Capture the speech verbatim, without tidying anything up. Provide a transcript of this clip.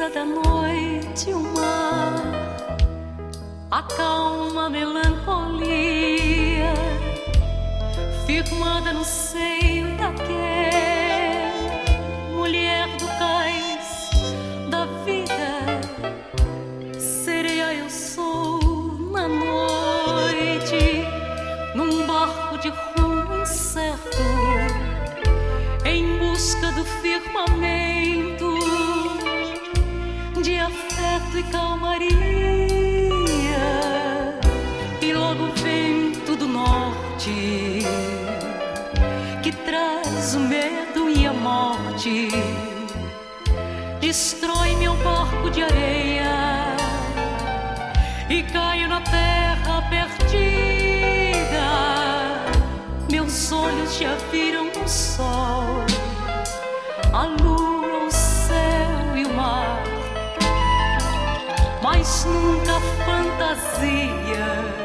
da noite o mar acalma a melancolia, firmada no seio daquela mulher do cais da vida. Sereia eu sou na noite, num barco de rumo incerto, em busca do firmamento de afeto e calmaria. E logo o vento do norte, que traz o medo e a morte, destrói meu barco de areia e caio na terra perdida. Meus olhos já viram o sol, a lua, o céu e o mar, mas nunca a fantasia